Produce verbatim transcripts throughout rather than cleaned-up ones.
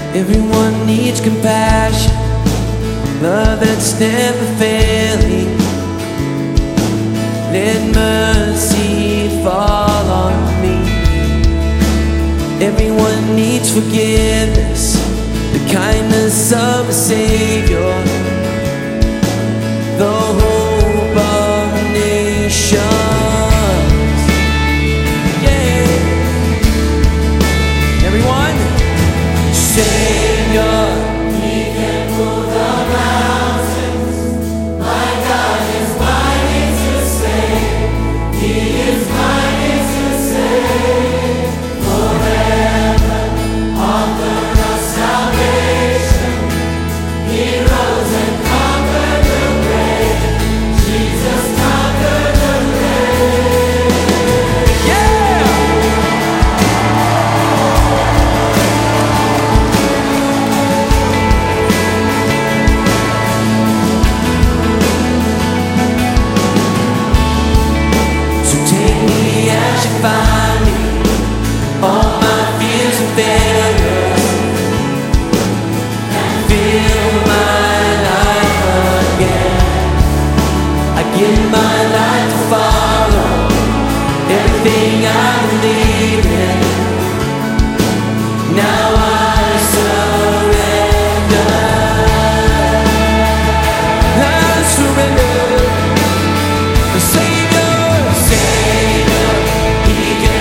Everyone needs compassion, love that's never failing. Let mercy fall on me. Everyone needs forgiveness, the kindness of a Savior, the hope of nations. Yeah. Everyone, Savior. He can move the mountains. My God is mighty to save. He is mighty to save. Forever, author of salvation. He rose and conquered the grave. Jesus conquered the grave. Yeah! So take me as you find me, all my fears and failures, and fill my life again. I give my life to follow everything I believe in. Now I surrender. I surrender. The Savior, Savior, He can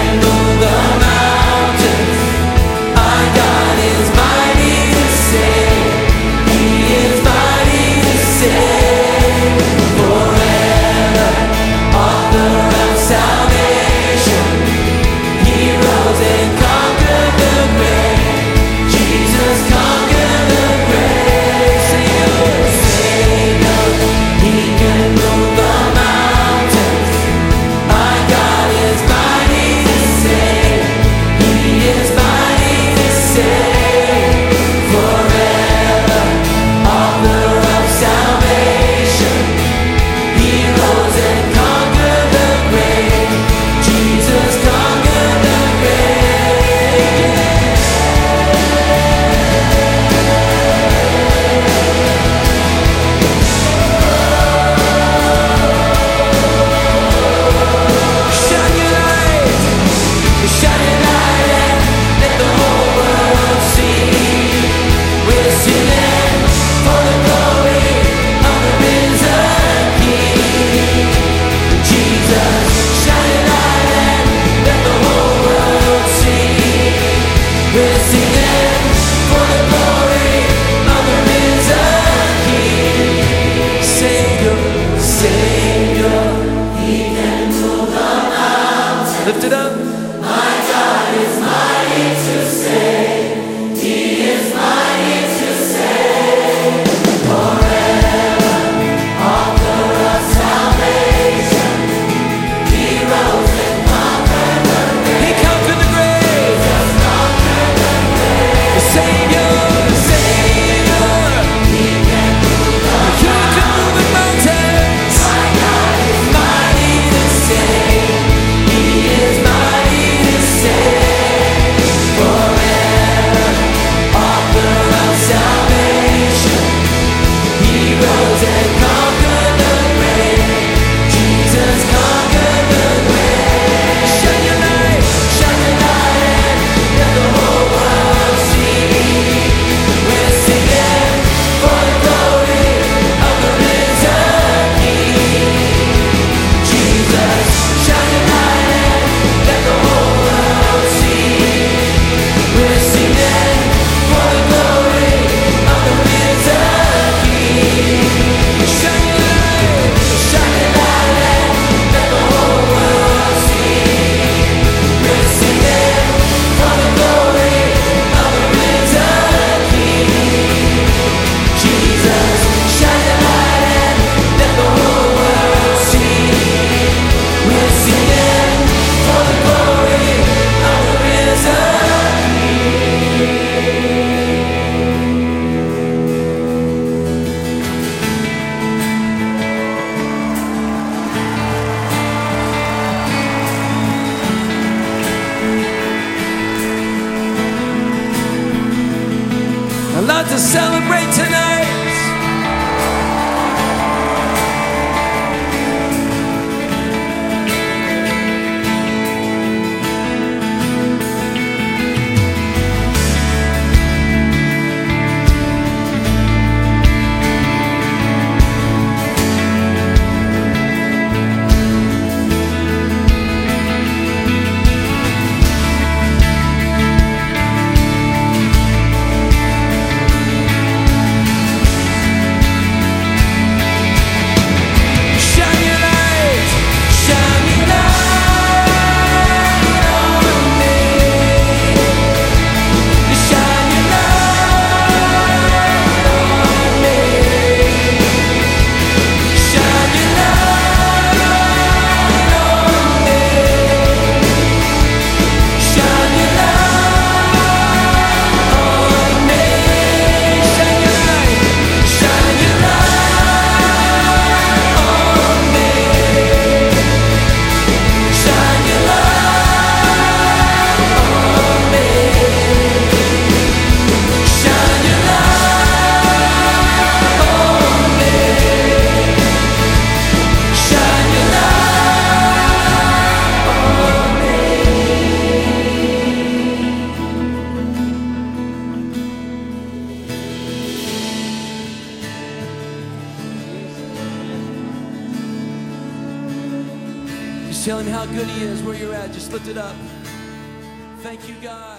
about to celebrate tonight. Just tell him how good he is where you're at. Just lift it up. Thank you, God.